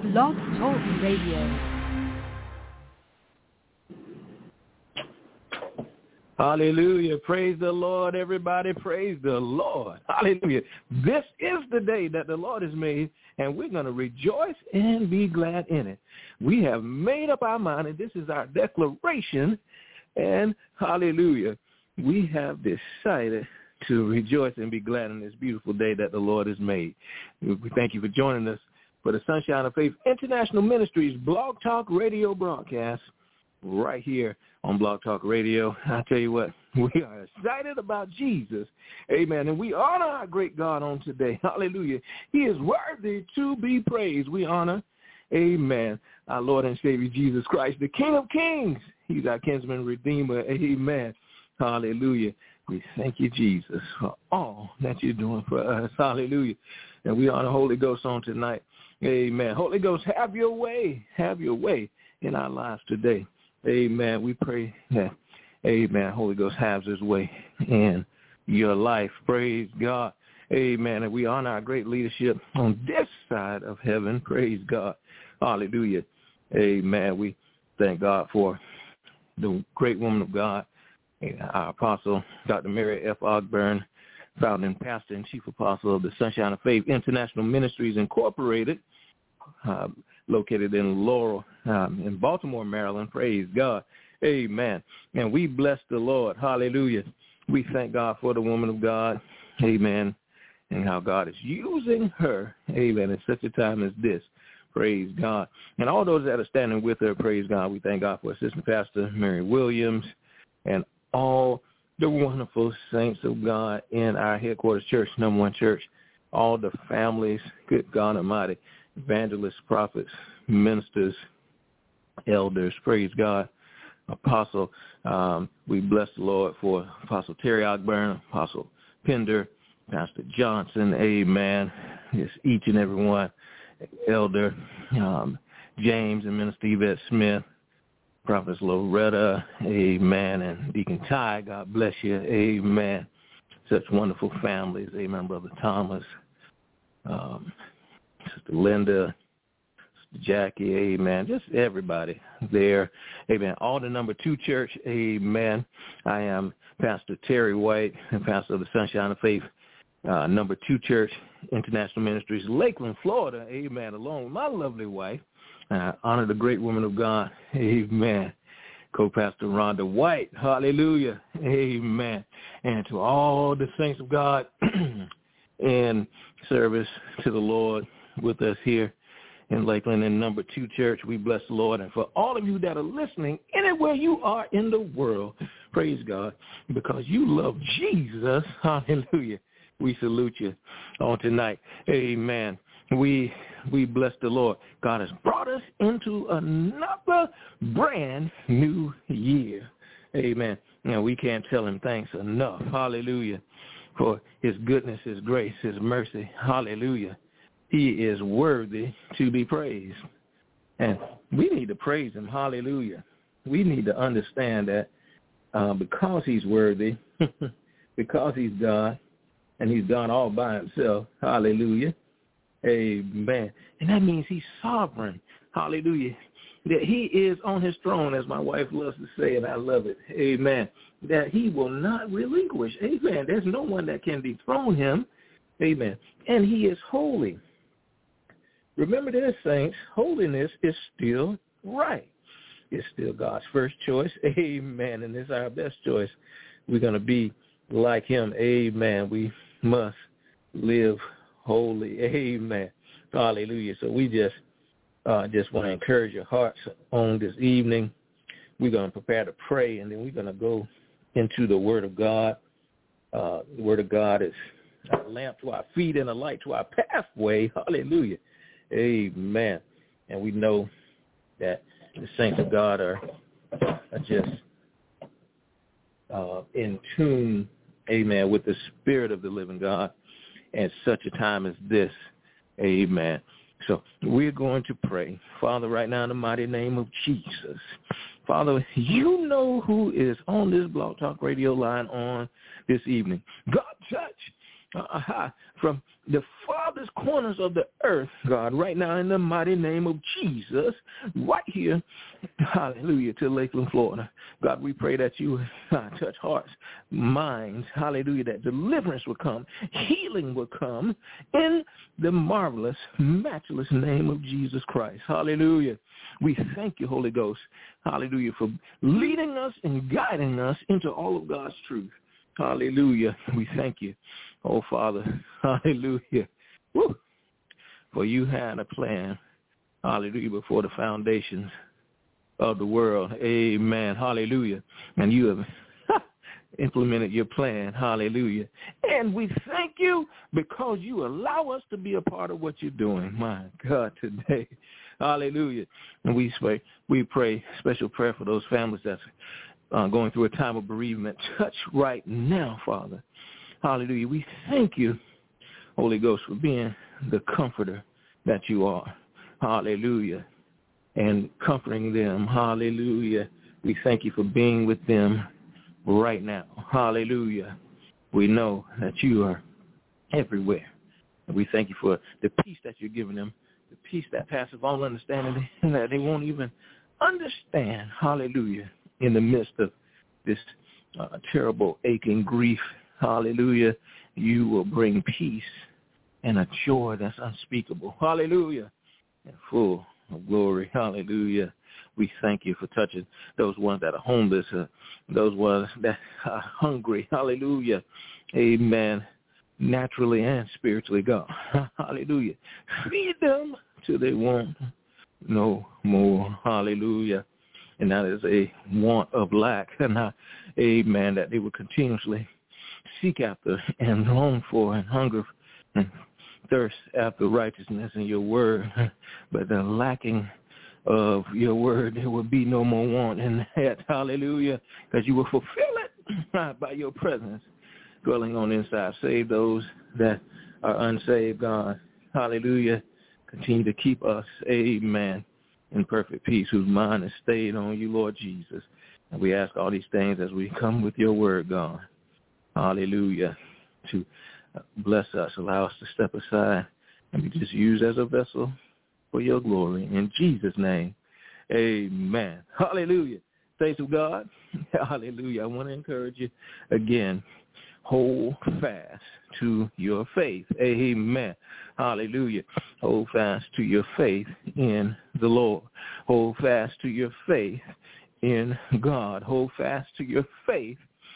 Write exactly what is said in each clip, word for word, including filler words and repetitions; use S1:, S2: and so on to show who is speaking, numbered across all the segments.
S1: Blog Talk Radio.
S2: Hallelujah. Praise the Lord, everybody. Praise the Lord. Hallelujah. This is the day that the Lord has made, and we're going to rejoice and be glad in it. We have made up our mind, and this is our declaration, and hallelujah, we have decided to rejoice and be glad in this beautiful day that the Lord has made. We thank you for joining us for the Sunshine of Faith International Ministries Blog Talk Radio broadcast right here on Blog Talk Radio. I tell you what, we are excited about Jesus. Amen. And we honor our great God on today. Hallelujah. He is worthy to be praised. We honor, amen, our Lord and Savior Jesus Christ, the King of Kings. He's our kinsman redeemer. Amen. Hallelujah. We thank you, Jesus, for all that you're doing for us. Hallelujah. And we honor Holy Ghost on tonight. Amen. Holy Ghost, have your way. Have your way in our lives today. Amen. We pray that, amen, Holy Ghost has his way in your life. Praise God. Amen. And we honor our great leadership on this side of heaven. Praise God. Hallelujah. Amen. We thank God for the great woman of God, our apostle, Doctor Mary F. Ogburn, founding pastor and chief apostle of the Sunshine of Faith International Ministries Incorporated, uh, located in Laurel, um, in Baltimore, Maryland. Praise God. Amen. And we bless the Lord. Hallelujah. We thank God for the woman of God. Amen. And how God is using her. Amen. At such a time as this. Praise God. And all those that are standing with her, praise God. We thank God for Assistant Pastor Mary Williams and all the wonderful saints of God in our headquarters church, number one church, all the families, good God Almighty, evangelists, prophets, ministers, elders, praise God, apostle. Um, we bless the Lord for Apostle Terry Ogburn, Apostle Pender, Pastor Johnson, amen. Yes, each and every one, Elder um, James and Minister Yvette Smith, Prophetess Loretta, amen, and Deacon Ty, God bless you, amen. Such wonderful families, amen, Brother Thomas, um, Sister Linda, Sister Jackie, amen, just everybody there, amen. All the number two church, amen. I am Pastor Terry White, and pastor of the Sunshine of Faith, uh, number two church, International Ministries, Lakeland, Florida, amen, along with my lovely wife. I honor the great woman of God, amen, co-pastor Rhonda White, hallelujah, amen. And to all the saints of God in service to the Lord with us here in Lakeland in number two church, we bless the Lord. And for all of you that are listening, anywhere you are in the world, praise God, because you love Jesus, hallelujah, we salute you on tonight, amen. We we bless the Lord. God has brought us into another brand new year. Amen. And we can't tell him thanks enough. Hallelujah. For his goodness, his grace, his mercy. Hallelujah. He is worthy to be praised. And we need to praise him. Hallelujah. We need to understand that uh, because he's worthy, because he's God, and he's God all by himself. Hallelujah. Amen. And that means he's sovereign. Hallelujah. That he is on his throne, as my wife loves to say, and I love it. Amen. That he will not relinquish. Amen. There's no one that can dethrone him. Amen. And he is holy. Remember this, saints, holiness is still right. It's still God's first choice. Amen. And it's our best choice. We're going to be like him. Amen. We must live holy. Amen. Hallelujah. So we just uh, just want to encourage your hearts on this evening. We're going to prepare to pray, and then we're going to go into the Word of God. Uh, the Word of God is a lamp to our feet and a light to our pathway. Hallelujah. Amen. And we know that the saints of God are, are just uh, in tune, amen, with the Spirit of the living God at such a time as this. Amen. So we're going to pray. Father, right now in the mighty name of Jesus. Father, you know who is on this Blog Talk Radio line on this evening. God, touch uh, from the farthest corners of the earth, God, right now in the mighty name of Jesus, right here, hallelujah, to Lakeland, Florida. God, we pray that you uh, touch hearts, minds, hallelujah, that deliverance will come, healing will come in the marvelous, matchless name of Jesus Christ. Hallelujah. We thank you, Holy Ghost, hallelujah, for leading us and guiding us into all of God's truth. Hallelujah. We thank you, oh Father. Hallelujah. Woo. For you had a plan, hallelujah, before the foundations of the world. Amen. Hallelujah. And you have implemented your plan. Hallelujah. And we thank you because you allow us to be a part of what you're doing. My God, today. Hallelujah. And we pray, we pray special prayer for those families that's Uh, going through a time of bereavement. Touch right now, Father. Hallelujah. We thank you, Holy Ghost, for being the comforter that you are. Hallelujah. And comforting them. Hallelujah. We thank you for being with them right now. Hallelujah. We know that you are everywhere. And we thank you for the peace that you're giving them, the peace that passes all understanding, and that they won't even understand. Hallelujah. In the midst of this uh, terrible aching grief, hallelujah, you will bring peace and a joy that's unspeakable, hallelujah, and full of glory, hallelujah. We thank you for touching those ones that are homeless, uh, those ones that are hungry, hallelujah, amen, naturally and spiritually, God, hallelujah. Feed them till they want no more, hallelujah. And that is a want of lack, and uh, amen, that they will continuously seek after and long for and hunger and thirst after righteousness in your word. But the lacking of your word, there will be no more want in that, hallelujah, because you will fulfill it by your presence dwelling on the inside. Save those that are unsaved, God, hallelujah. Continue to keep us, amen, in perfect peace, whose mind is stayed on you, Lord Jesus. And we ask all these things as we come with your word, God. Hallelujah. To bless us, allow us to step aside and be just used as a vessel for your glory. In Jesus' name, amen. Hallelujah. Thanks to God. Hallelujah. I want to encourage you again. Hold fast to your faith. Amen. Hallelujah. Hold fast to your faith in the Lord. Hold fast to your faith in God. Hold fast to your faith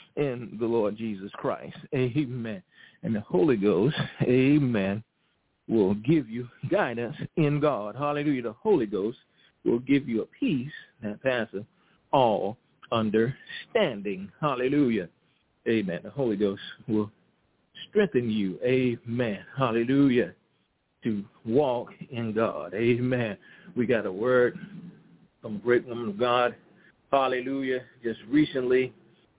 S2: in the Lord Jesus Christ. Amen. And the Holy Ghost, amen, will give you guidance in God. Hallelujah. The Holy Ghost will give you a peace that passes all understanding. Hallelujah. Amen. The Holy Ghost will strengthen you. Amen. Hallelujah. To walk in God. Amen. We got a word from a great woman of God. Hallelujah. Just recently.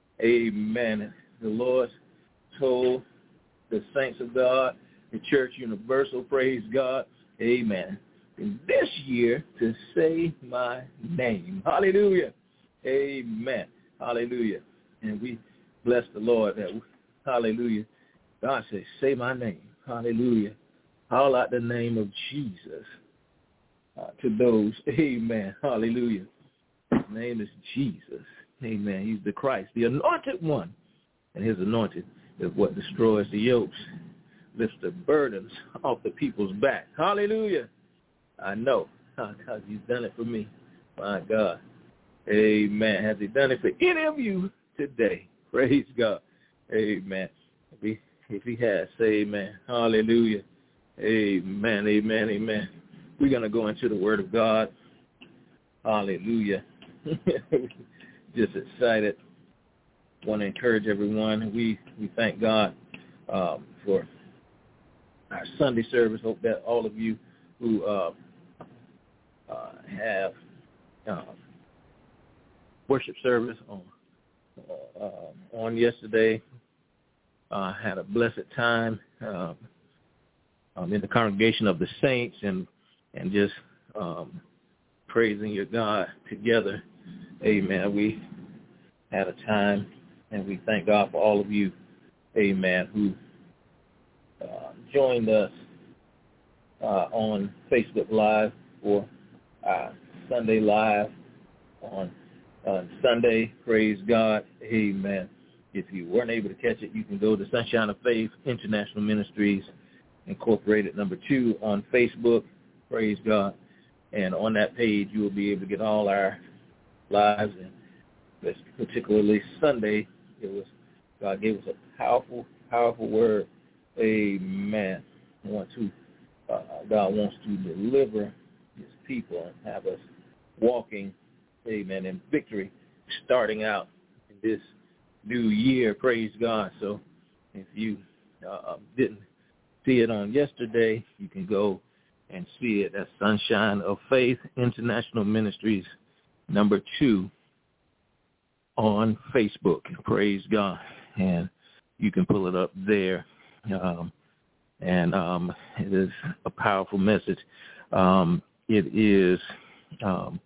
S2: Amen. The Lord told the saints of God, the Church Universal, praise God. Amen. In this year to say my name. Hallelujah. Amen. Hallelujah. And we bless the Lord that, hallelujah, God says, say my name. Hallelujah. Howl out the name of Jesus uh, to those. Amen. Hallelujah. His name is Jesus. Amen. He's the Christ, the anointed one. And his anointing is what destroys the yokes, lifts the burdens off the people's back. Hallelujah. I know because he's done it for me. My God. Amen. Has he done it for any of you today? Praise God. Amen. If he, if he has, say amen. Hallelujah. Amen. Amen. Amen. We're going to go into the word of God. Hallelujah. Just excited. Want to encourage everyone. We, we thank God um, for our Sunday service. Hope that all of you who uh, uh, have uh, worship service on uh, on yesterday uh, had a blessed time uh, um, in the congregation of the saints and and just um, praising your God together. Amen. We had a time, and we thank God for all of you, amen, who joined us uh, on Facebook Live for uh, Sunday Live on uh, Sunday. Praise God. Amen. If you weren't able to catch it, you can go to Sunshine of Faith International Ministries Incorporated number two on Facebook. Praise God. And on that page, you will be able to get all our lives. And this particularly Sunday, it was God gave us a powerful, powerful word. Amen. I want to, uh, God wants to deliver his people and have us walking, amen, in victory, starting out in this new year. Praise God. So if you uh, didn't see it on yesterday, you can go and see it at Sunshine of Faith International Ministries number two on Facebook. Praise God. And you can pull it up there. Um, and um, it is a powerful message. Um, it is um,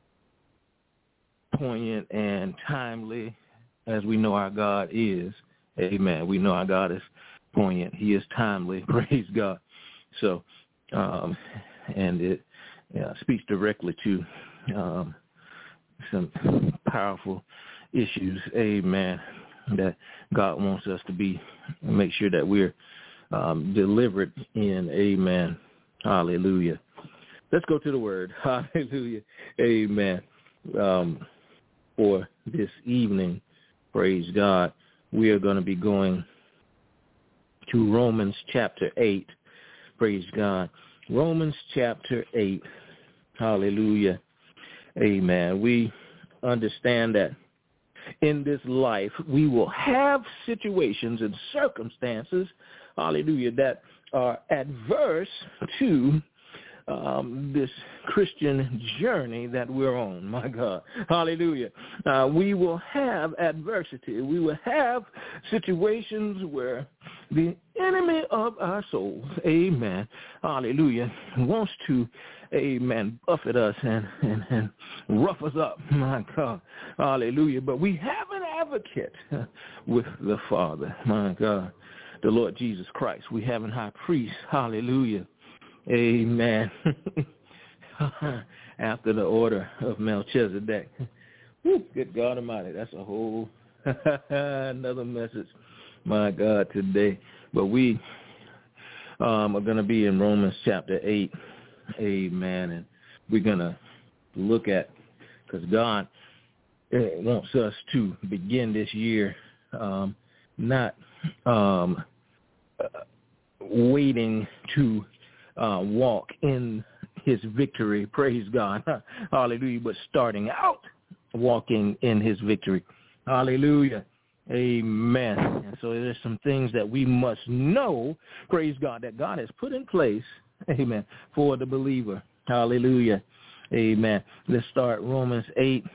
S2: poignant and timely, as we know our God is. Amen. We know our God is poignant. He is timely. Praise God. So, um, and it uh, speaks directly to um, some powerful issues. Amen. That God wants us to be, make sure that we're um, delivered in. Amen. Hallelujah. Let's go to the word. Hallelujah. Amen. Um, for this evening, praise God, we are going to be going to Romans chapter eight. Praise God. Romans chapter eight. Hallelujah. Amen. We understand that in this life, we will have situations and circumstances, hallelujah, that are adverse to um, this Christian journey that we're on, my God. Hallelujah. Uh, we will have adversity. We will have situations where the enemy of our souls, amen, hallelujah, wants to, amen, buffet us and, and, and rough us up, my God, hallelujah. But we have an advocate with the Father, my God, the Lord Jesus Christ. We have an high priest, hallelujah, amen, after the order of Melchizedek. Woo, good God Almighty, that's a whole another message, my God, today. But we um, are going to be in Romans chapter eight, amen, and we're going to look at, because God wants us to begin this year um, not um, uh, waiting to uh, walk in his victory, praise God, hallelujah, but starting out walking in his victory, hallelujah, amen. And so there's some things that we must know, praise God, that God has put in place, amen, for the believer, hallelujah, amen. Let's start Romans eight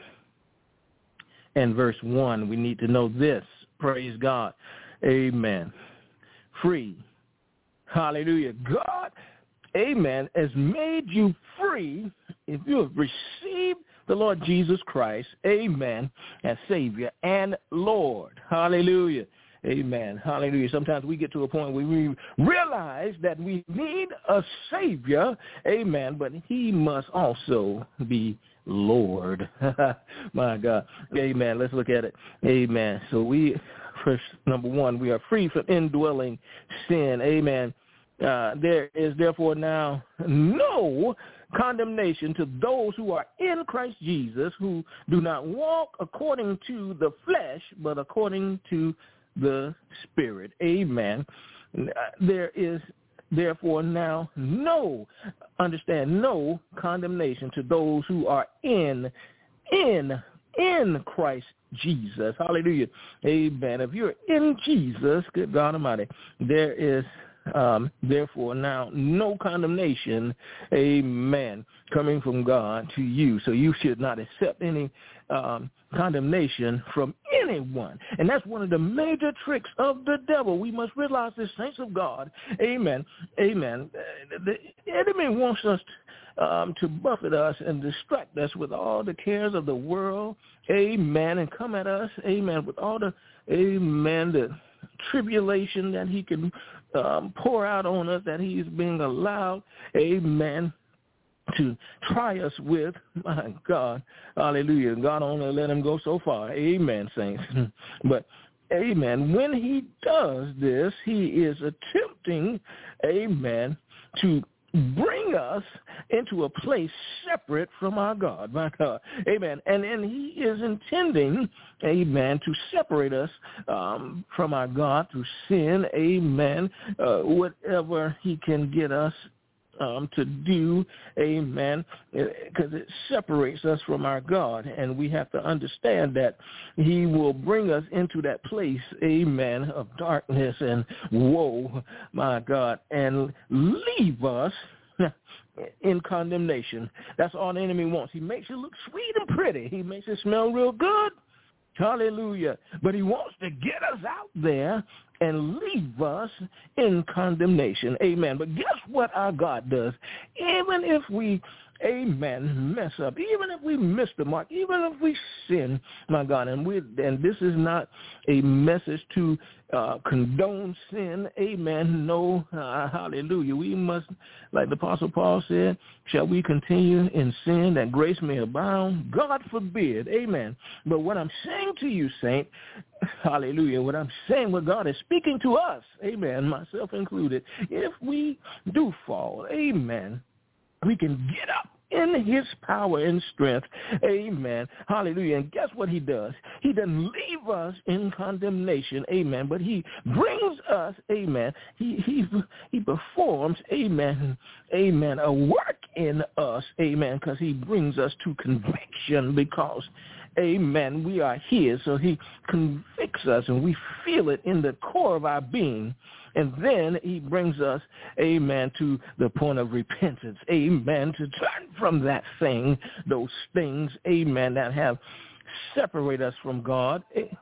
S2: and verse one. We need to know this, praise God, amen, free, hallelujah. God, amen, has made you free if you have received the Lord Jesus Christ, amen, as Savior and Lord. Hallelujah. Amen. Hallelujah. Sometimes we get to a point where we realize that we need a Savior, amen, but he must also be Lord. My God. Amen. Let's look at it. Amen. So we, first, number one, we are free from indwelling sin. Amen. Uh, there is therefore now no condemnation to those who are in Christ Jesus, who do not walk according to the flesh, but according to the Spirit. Amen. There is therefore now no, understand, no condemnation to those who are in, in, in Christ Jesus. Hallelujah. Amen. If you're in Jesus, good God Almighty, there is Um, therefore, now no condemnation, amen, coming from God to you. So you should not accept any um, condemnation from anyone. And that's one of the major tricks of the devil. We must realize this, saints of God, amen, amen. The enemy wants us um, to buffet us and distract us with all the cares of the world, amen, and come at us, amen, with all the, amen, the tribulation that he can um, pour out on us, that he's being allowed, amen, to try us with. My God, hallelujah. God only let him go so far. Amen, saints. But, amen, when he does this, he is attempting, amen, to bring us into a place separate from our God, my God, amen. And and he is intending, amen, to separate us um, from our God through sin, amen, uh, whatever he can get us Um, to do, amen, because it separates us from our God, and we have to understand that he will bring us into that place, amen, of darkness and woe, my God, and leave us in condemnation. That's all the enemy wants. He makes it look sweet and pretty. He makes it smell real good. Hallelujah. But he wants to get us out there and leave us in condemnation. Amen. But guess what our God does? Even if we, amen, mess up, even if we miss the mark, even if we sin, my God, and we and this is not a message to uh, condone sin, amen, no, uh, hallelujah. We must, like the Apostle Paul said, shall we continue in sin that grace may abound? God forbid, amen. But what I'm saying to you, saint, hallelujah, what I'm saying, what God is speaking to us, amen, myself included, if we do fall, amen, we can get up in his power and strength, amen, hallelujah. And guess what he does? He doesn't leave us in condemnation, amen, but he brings us, amen, he he he performs, amen, amen, a work in us, amen, because he brings us to conviction, because, amen, we are his, so he convicts us and we feel it in the core of our being. And then he brings us, amen, to the point of repentance, amen, to turn from that thing, those things, amen, that have separated us from God,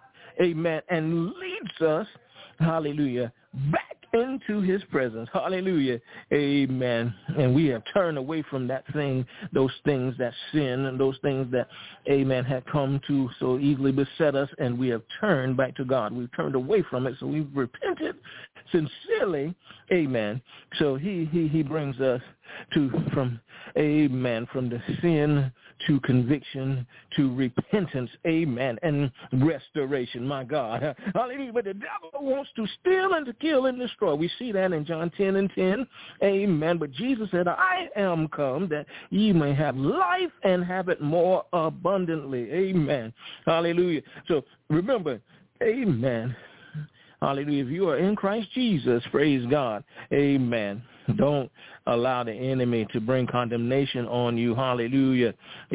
S2: amen, and leads us, hallelujah, back into his presence, hallelujah, amen. And we have turned away from that thing, those things that sin and those things that, amen, had come to so easily beset us, and we have turned back to God. We've turned away from it, so we've repented sincerely, amen. So he he he brings us to from amen from the sin to conviction to repentance, amen, and restoration, my God, hallelujah. But the devil wants to steal and to kill and destroy. We see that in John ten and ten, amen. But Jesus said, I am come that ye may have life and have it more abundantly, amen, hallelujah. So remember, amen, hallelujah, if you are in Christ Jesus, praise God, amen. Don't allow the enemy to bring condemnation on you, hallelujah,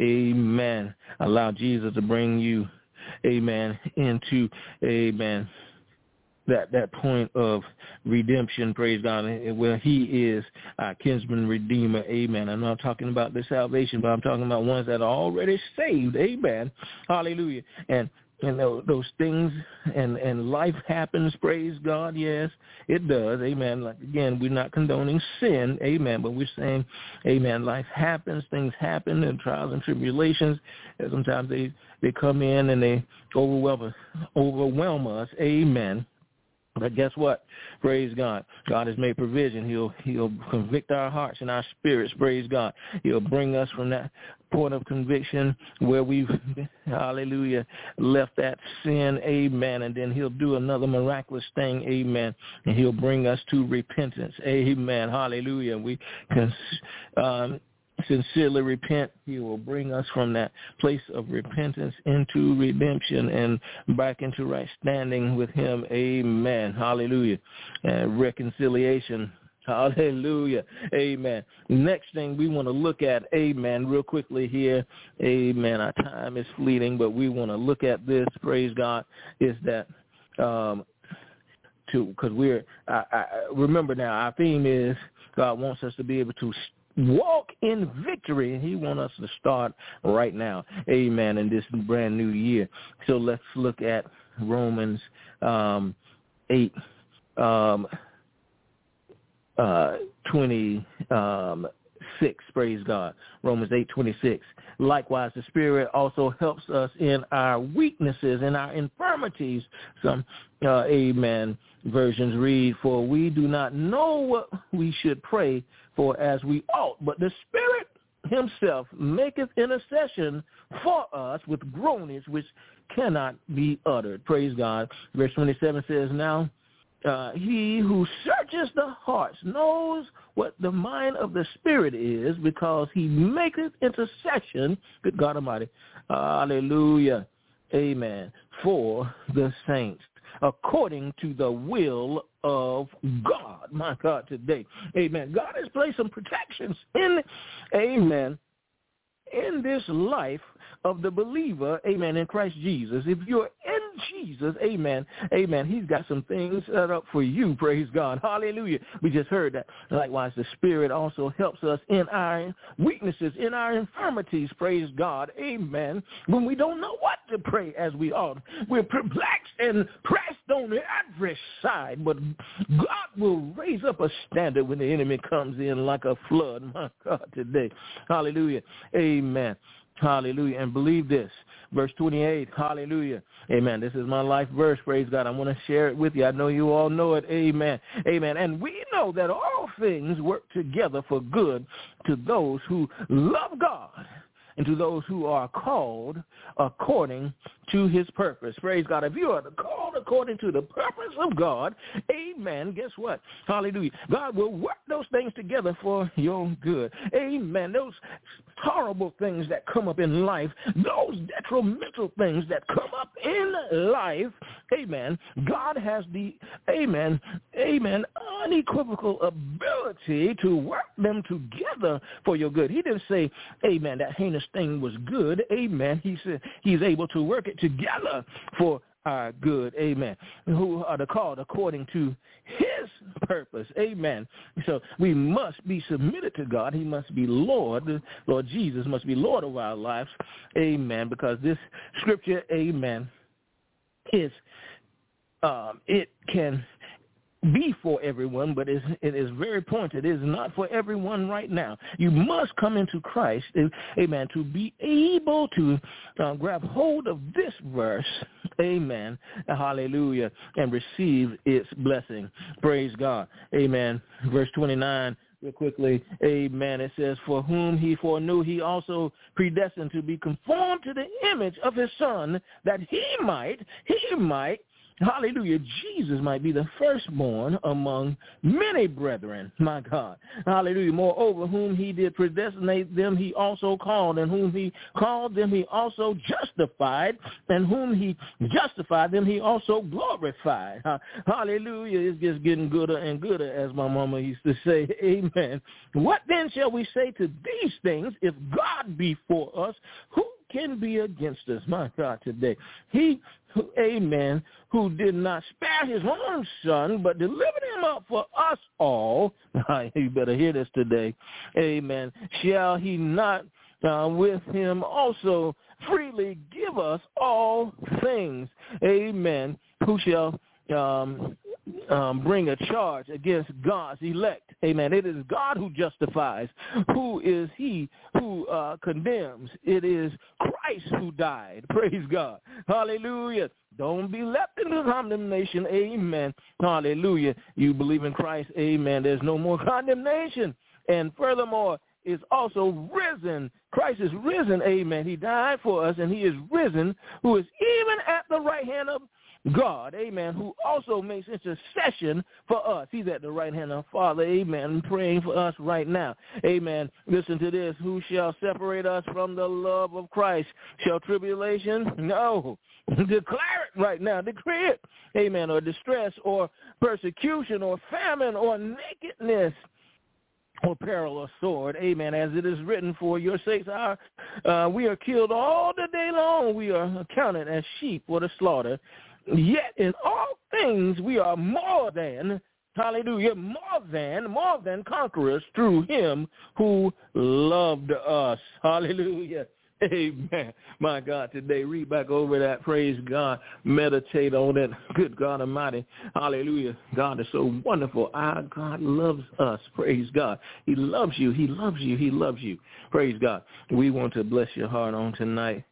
S2: amen. Allow Jesus to bring you, amen, into, amen, that that point of redemption, praise God, where he is our kinsman redeemer, amen. I'm not talking about the salvation, but I'm talking about ones that are already saved, amen, hallelujah. And And those things and, and life happens, praise God, yes, it does, amen. Like, again, we're not condoning sin, amen, but we're saying, amen, life happens, things happen, and trials and tribulations, and sometimes they, they come in and they overwhelm, overwhelm us, amen. But guess what? Praise God. God has made provision. He'll he'll convict our hearts and our spirits. Praise God. He'll bring us from that point of conviction where we've, hallelujah, left that sin, amen, and then he'll do another miraculous thing, amen, and he'll bring us to repentance, amen, hallelujah. We can um, sincerely repent. He will bring us from that place of repentance into redemption and back into right standing with him, amen, hallelujah, and reconciliation. Hallelujah. Amen. Next thing we want to look at, amen, real quickly here, amen, our time is fleeting, but we want to look at this, praise God, is that um, to, because we're, I, I, remember now, our theme is God wants us to be able to walk in victory, and he wants us to start right now, amen, in this brand new year. So let's look at Romans um, eight, um, Uh, twenty-six, twenty-six, praise God. Romans eight twenty-six. Likewise, the Spirit also helps us in our weaknesses, in our infirmities. Some, uh, amen, versions read, for we do not know what we should pray for as we ought, but the Spirit himself maketh intercession for us with groanings which cannot be uttered. Praise God. Verse twenty-seven says, now uh, he who searches the hearts knows what the mind of the Spirit is, because he maketh intercession, good God Almighty, hallelujah, amen, for the saints, according to the will of God. My God, today, amen. God has placed some protections in, amen, in this life of the believer, amen, in Christ Jesus. If you're in Jesus, amen, amen, he's got some things set up for you, praise God, hallelujah. We just heard that. Likewise, the Spirit also helps us in our weaknesses, in our infirmities, praise God, amen, when we don't know what to pray as we ought. We're perplexed and pressed on every side, but God will raise up a standard when the enemy comes in like a flood, my God, today, hallelujah, amen. Hallelujah. And believe this, verse twenty-eight, hallelujah. Amen. This is my life verse, praise God. I want to share it with you. I know you all know it. Amen. Amen. And we know that all things work together for good to those who love God and to those who are called according to his purpose. Praise God. If you are called according to the purpose of God, amen, guess what? Hallelujah. God will work those things together for your good. Amen. Those horrible things that come up in life, those detrimental things that come up in life, amen, God has the, amen, amen, unequivocal ability to work them together for your good. He didn't say, amen, that heinous thing was good, amen. He said he's able to work it together for our good, amen, who are called according to his purpose, amen. So we must be submitted to God. He must be Lord. Lord Jesus must be Lord of our lives, amen, because this scripture, amen, is, um, it can be for everyone, but it is very pointed. It is not for everyone right now. You must come into Christ, amen, to be able to uh, grab hold of this verse, amen, hallelujah, and receive its blessing. Praise God, amen. Verse twenty-nine, real quickly, amen, it says, for whom he foreknew, he also predestined to be conformed to the image of his Son, that he might, he might, hallelujah, Jesus might be the firstborn among many brethren, my God. Hallelujah. Moreover, whom he did predestinate, them he also called, and whom he called, them he also justified, and whom he justified, them he also glorified. Hallelujah. It's just getting gooder and gooder, as my mama used to say. Amen. What then shall we say to these things? If God be for us, who can be against us? My God, today. He, who, amen, who did not spare his own Son, but delivered him up for us all. You better hear this today. Amen. Shall he not uh, with him also freely give us all things? Amen. Who shall um, um, bring a charge against God's elect? Amen. It is God who justifies. Who is he who uh, condemns? It is Christ who died. Praise God. Hallelujah. Don't be left into condemnation. Amen. Hallelujah. You believe in Christ. Amen. There's no more condemnation. And furthermore, is also risen. Christ is risen. Amen. He died for us, and he is risen, who is even at the right hand of God, amen, who also makes intercession for us. He's at the right hand of Father, amen, praying for us right now. Amen. Listen to this. Who shall separate us from the love of Christ? Shall tribulation? No. Declare it right now. Decree it. Amen. Or distress or persecution or famine or nakedness or peril or sword, amen, as it is written, for your sakes our, uh, we are killed all the day long. We are accounted as sheep for the slaughter. Yet in all things we are more than, hallelujah, more than, more than conquerors through him who loved us. Hallelujah. Amen. My God, today, read back over that. Praise God. Meditate on it. Good God Almighty. Hallelujah. God is so wonderful. Our God loves us. Praise God. He loves you. He loves you. He loves you. Praise God. We want to bless your heart on tonight.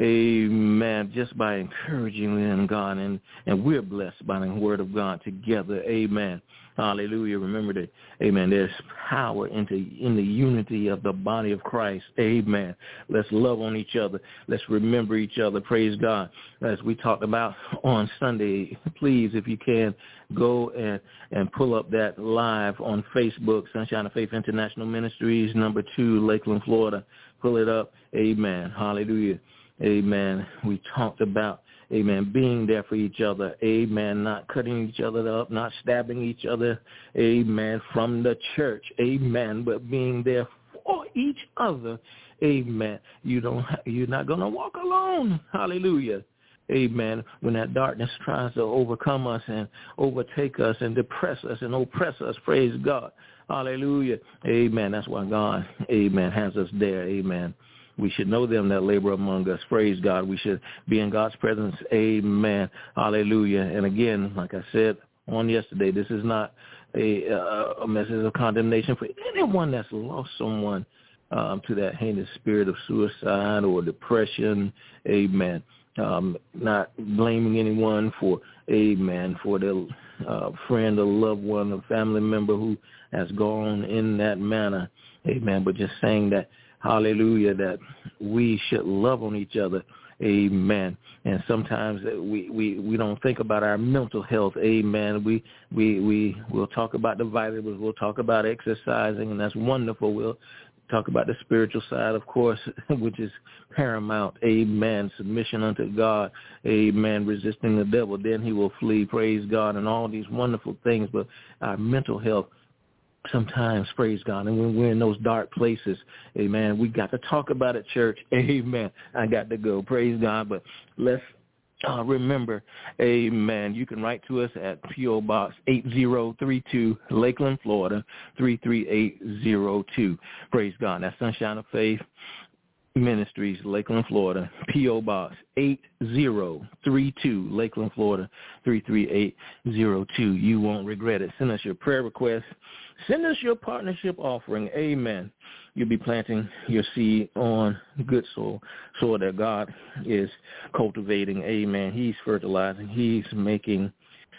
S2: Amen. Just by encouraging you in God, and, and we're blessed by the word of God together. Amen. Hallelujah. Remember that, amen, there's power into in the unity of the body of Christ. Amen. Let's love on each other. Let's remember each other. Praise God. As we talked about on Sunday, please, if you can, go and, and pull up that live on Facebook, Sunshine of Faith International Ministries, number two, Lakeland, Florida. Pull it up. Amen. Hallelujah. Amen. We talked about, amen, being there for each other. Amen. Not cutting each other up, not stabbing each other. Amen. From the church. Amen. But being there for each other. Amen. You don't, you're not going to walk alone. Hallelujah. Amen. When that darkness tries to overcome us and overtake us and depress us and oppress us, praise God. Hallelujah. Amen. That's why God, amen, has us there. Amen. We should know them that labor among us. Praise God. We should be in God's presence. Amen. Hallelujah. And again, like I said on yesterday, this is not a, uh, a message of condemnation for anyone that's lost someone um, to that heinous spirit of suicide or depression. Amen. Um, not blaming anyone for, amen, for their uh, friend or loved one or family member who has gone in that manner. Amen. But just saying that, hallelujah, that we should love on each other. Amen. And sometimes we, we, we don't think about our mental health. Amen. We, we, we will talk about the vitamins. We'll talk about exercising, and that's wonderful. We'll talk about the spiritual side, of course, which is paramount. Amen. Submission unto God. Amen. Resisting the devil, then he will flee. Praise God. And all these wonderful things. But our mental health, sometimes, praise God, and when we're in those dark places, amen, we got to talk about it, church. Amen. I got to go. Praise God. But let's uh, remember, amen, you can write to us at P O. Box eight zero three two, Lakeland, Florida, three three eight zero two. Praise God. That's Sunshine of Faith Ministries, Lakeland, Florida, P O. Box eight zero three two, Lakeland, Florida, three three eight zero two. You won't regret it. Send us your prayer requests. Send us your partnership offering. Amen. You'll be planting your seed on good soil, soil that God is cultivating. Amen. He's fertilizing. He's making,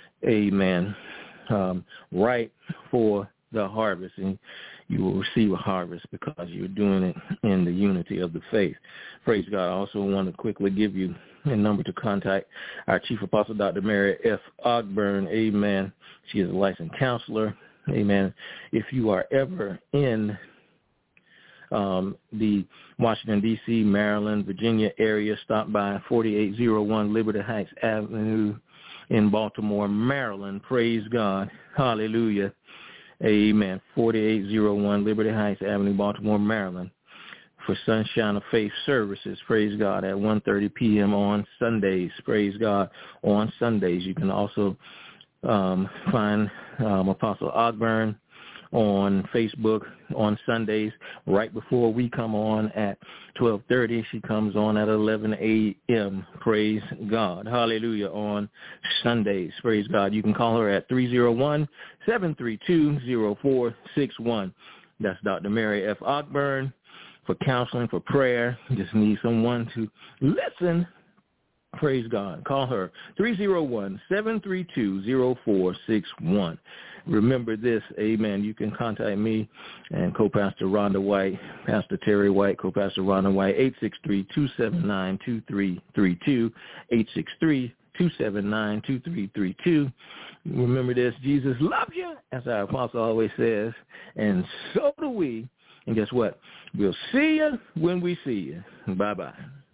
S2: amen, um, right for the harvest. And you will receive a harvest because you're doing it in the unity of the faith. Praise God. I also want to quickly give you a number to contact our Chief Apostle, Doctor Mary F. Ogburn. Amen. She is a licensed counselor. Amen. If you are ever in um, the Washington, D C, Maryland, Virginia area, stop by forty-eight oh one Liberty Heights Avenue in Baltimore, Maryland. Praise God. Hallelujah. Amen. forty-eight oh one Liberty Heights Avenue, Baltimore, Maryland, for Sunshine of Faith services. Praise God. At one thirty p.m. on Sundays. Praise God. On Sundays. You can also um, find um, Apostle Ogburn on Facebook on Sundays right before we come on at twelve thirty. She comes on at eleven a.m. Praise God. Hallelujah. On Sundays. Praise God. You can call her at three oh one, seven three two, oh four six one. That's Doctor Mary F. Ogburn for counseling, for prayer. Just need someone to listen. Praise God. Call her, three oh one, seven three two, oh four six one. Remember this, amen, you can contact me and co-pastor Rhonda White, Pastor Terry White, co-pastor Rhonda White, eight six three, two seven nine, two three three two, eight six three, two seven nine, two three three two. Remember this, Jesus loves you, as our apostle always says, and so do we. And guess what? We'll see you when we see you. Bye-bye.